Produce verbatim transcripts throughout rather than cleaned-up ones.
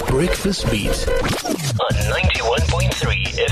Breakfast Beat on ninety-one point three F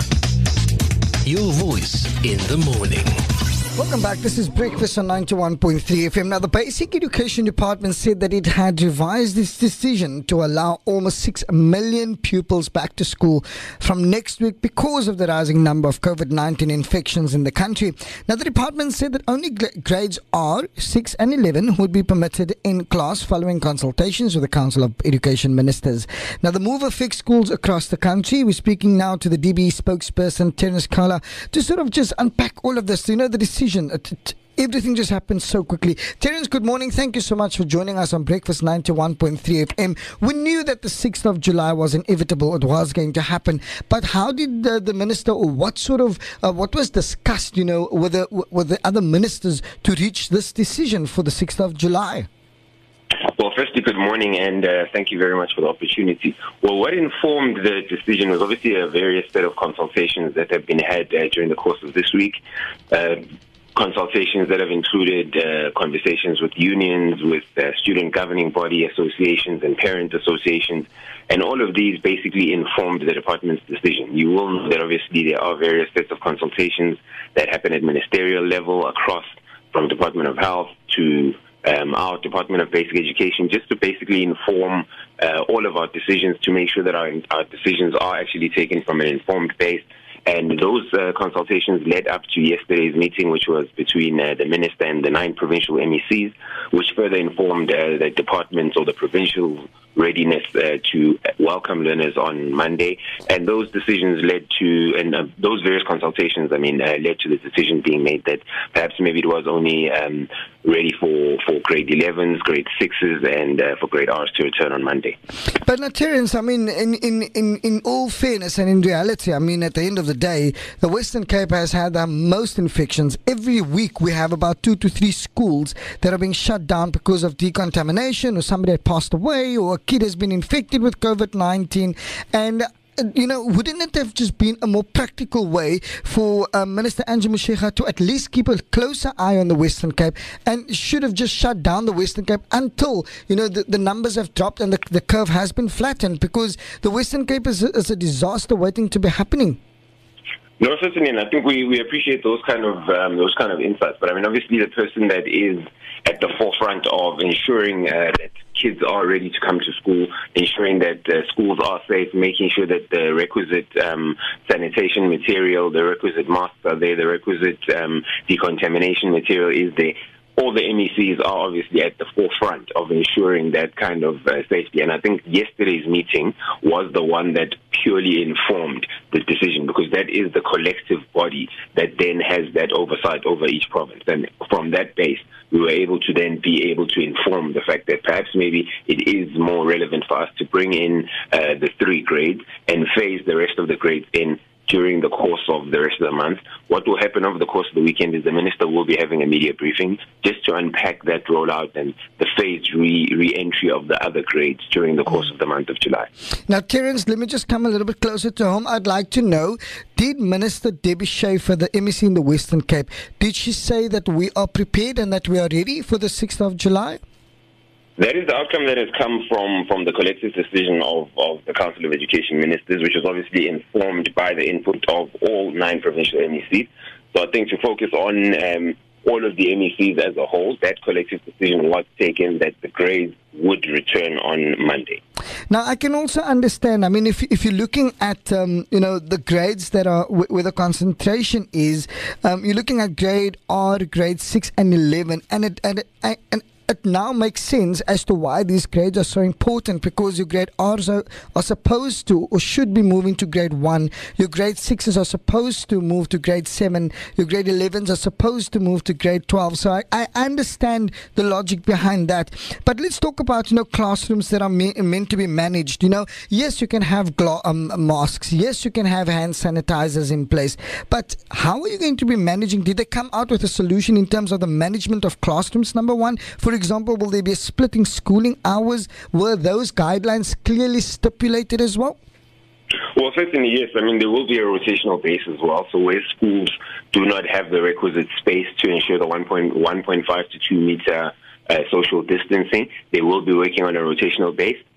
M. Your voice in the morning. Welcome back. This is Breakfast on ninety-one point three F M. Now, the Basic Education Department said that it had revised its decision to allow almost six million pupils back to school from next week because of the rising number of COVID nineteen infections in the country. Now, the department said that only grades R, six and eleven would be permitted in class following consultations with the Council of Education Ministers. Now, the move affects schools across the country. We're speaking now to the D B E spokesperson, Terence Kala, to sort of just unpack all of this. You know, the decision Everything just happened so quickly. Terence, good morning. Thank you so much for joining us on Breakfast ninety-one point three F M. We knew that the sixth of July was inevitable. It was going to happen. But how did the, the minister, or what sort of, uh, what was discussed, you know, with the, with the other ministers to reach this decision for the sixth of July? Well, firstly, good morning, and uh, thank you very much for the opportunity. Well, what informed the decision was obviously a various set of consultations that have been had uh, during the course of this week. Uh, Consultations that have included uh, conversations with unions, with uh, student governing body associations and parent associations, and all of these basically informed the department's decision. You will know that obviously there are various sets of consultations that happen at ministerial level across from Department of Health to um, our Department of Basic Education, just to basically inform uh, all of our decisions to make sure that our, our decisions are actually taken from an informed base. And those uh, consultations led up to yesterday's meeting, which was between uh, the minister and the nine provincial M E Cs, which further informed uh, the departments or the provincial readiness uh, to welcome learners on Monday. And those decisions led to, and uh, those various consultations, I mean, uh, led to the decision being made that perhaps maybe it was only um, ready for, for grade elevens, grade sixes, and uh, for grade R's to return on Monday. But now, Terence, I mean, in, in, in, in all fairness and in reality, I mean, at the end of the day, the Western Cape has had the most infections. Every week we have about two to three schools that are being shut down because of decontamination, or somebody had passed away, or a kid has been infected with COVID nineteen. And you know, wouldn't it have just been a more practical way for uh, Minister Angie Motshekga to at least keep a closer eye on the Western Cape, and should have just shut down the Western Cape until, you know, the, the numbers have dropped and the, the curve has been flattened, because the Western Cape is a, is a disaster waiting to be happening? No, certainly, and I think we, we appreciate those kind of um, those kind of insights. But I mean, obviously, the person that is at the forefront of ensuring uh, that kids are ready to come to school, ensuring that uh, schools are safe, making sure that the requisite um, sanitation material, the requisite masks are there, the requisite um, decontamination material is there. All the M E Cs are obviously at the forefront of ensuring that kind of uh, safety. And I think yesterday's meeting was the one that purely informed the decision, because that is the collective body that then has that oversight over each province. And from that base, we were able to then be able to inform the fact that perhaps maybe it is more relevant for us to bring in uh, the three grades and phase the rest of the grades in during the course of the rest of the month. What will happen over the course of the weekend is the minister will be having a media briefing just to unpack that rollout and the phased re- re-entry of the other grades during the course of the month of July. Now, Terence, let me just come a little bit closer to home. I'd like to know, did Minister Debbie Schaffer, the M E C in the Western Cape, did she say that we are prepared and that we are ready for the sixth of July? That is the outcome that has come from, from the collective decision of, of the Council of Education Ministers, which was obviously informed by the input of all nine provincial M E Cs. So I think to focus on um, all of the M E Cs as a whole, that collective decision was taken that the grades would return on Monday. Now, I can also understand, I mean, if if you're looking at, um, you know, the grades that are w- where the concentration is, um, you're looking at grade R, grade six and eleven, and it, and, it, and it now makes sense as to why these grades are so important, because your grade R's are, are supposed to or should be moving to grade one, your grade sixes are supposed to move to grade seven, your grade elevens are supposed to move to grade twelve. So I, I understand the logic behind that. But let's talk about, you know, classrooms that are me- meant to be managed. You know, yes, you can have glo- um, masks, yes, you can have hand sanitizers in place, but how are you going to be managing? Did they come out with a solution in terms of the management of classrooms, number one? For example, will there be a splitting schooling hours? Were those guidelines clearly stipulated as well? Well, certainly, yes. I mean, there will be a rotational base as well. So where schools do not have the requisite space to ensure the one point five to two meter uh, social distancing, they will be working on a rotational base.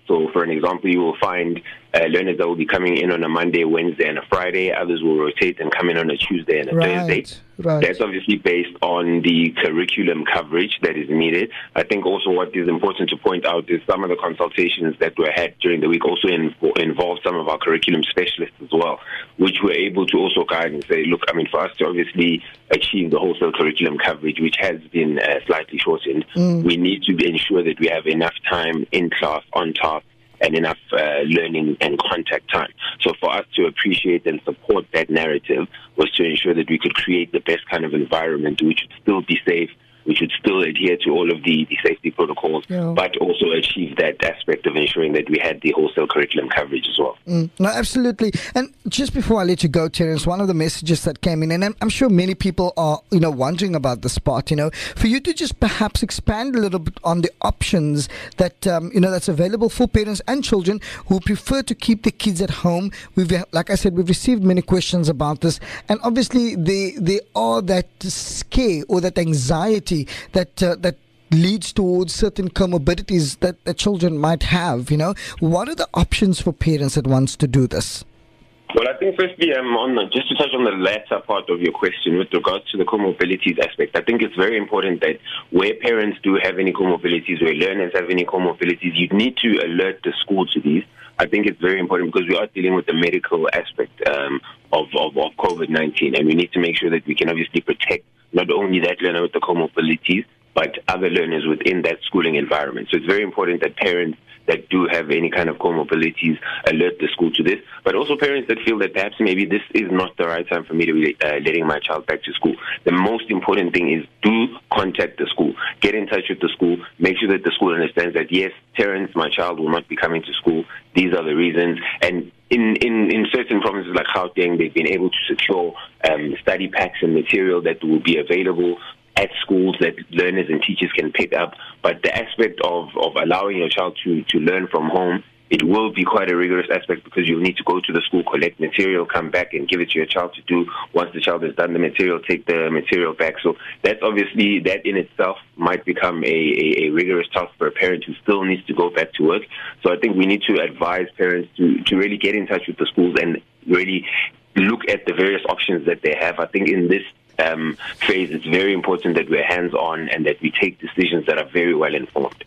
So, for an example, you will find uh, learners that will be coming in on a Monday, Wednesday, and a Friday. Others will rotate and come in on a Tuesday and a Right, Thursday. right. That's obviously based on the curriculum coverage that is needed. I think also what is important to point out is some of the consultations that were had during the week also in, involved some of our curriculum specialists as well, which were able to also guide and say, look, I mean, for us to obviously achieve the wholesale curriculum coverage, which has been uh, slightly shortened, mm. we need to ensure that we have enough time in class, on task, and enough uh, learning and contact time. So for us to appreciate and support that narrative was to ensure that we could create the best kind of environment which would still be safe, which would still adhere to all of the, the safety protocols, yeah. but also achieve that aspect of ensuring that we had the wholesale curriculum coverage as well. Mm, no, absolutely. And just before I let you go, Terence, one of the messages that came in, and I'm, I'm sure many people are, you know, wondering about the spot, you know, for you to just perhaps expand a little bit on the options that, um, you know, that's available for parents and children who prefer to keep their kids at home. We've, like I said, we've received many questions about this, and obviously they, they are that scare or that anxiety that uh, that leads towards certain comorbidities that the children might have. You know, what are the options for parents that wants to do this? Well, I think firstly, um, on the, just to touch on the latter part of your question with regards to the comorbidities aspect, I think it's very important that where parents do have any comorbidities, where learners have any comorbidities, you need to alert the school to these. I think it's very important because we are dealing with the medical aspect um, of, of, of COVID nineteen, and we need to make sure that we can obviously protect not only that learner with the comorbidities, but other learners within that schooling environment. So it's very important that parents that do have any kind of comorbidities alert the school to this, but also parents that feel that perhaps maybe this is not the right time for me to be uh, letting my child back to school. The most important thing is do contact the school. Get in touch with the school. Make sure that the school understands that, yes, Terence, my child will not be coming to school. These are the reasons. And in, in, in certain provinces like Gauteng, they've been able to secure um, study packs and material that will be available at schools that learners and teachers can pick up. But the aspect of, of allowing your child to, to learn from home, it will be quite a rigorous aspect because you'll need to go to the school, collect material, come back and give it to your child to do. Once the child has done the material, take the material back. So that's obviously, that in itself might become a, a, a rigorous task for a parent who still needs to go back to work. So I think we need to advise parents to, to really get in touch with the schools and really look at the various options that they have. I think in this um, phase, it's very important that we're hands-on and that we take decisions that are very well informed.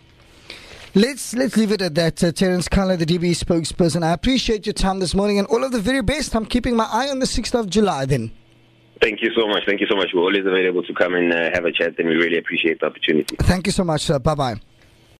Let's let's leave it at that. Uh, Terence Kala, the D B E spokesperson. I appreciate your time this morning and all of the very best. I'm keeping my eye on the sixth of July then. Thank you so much. Thank you so much. We're always available to come and uh, have a chat, and we really appreciate the opportunity. Thank you so much, sir. Bye-bye.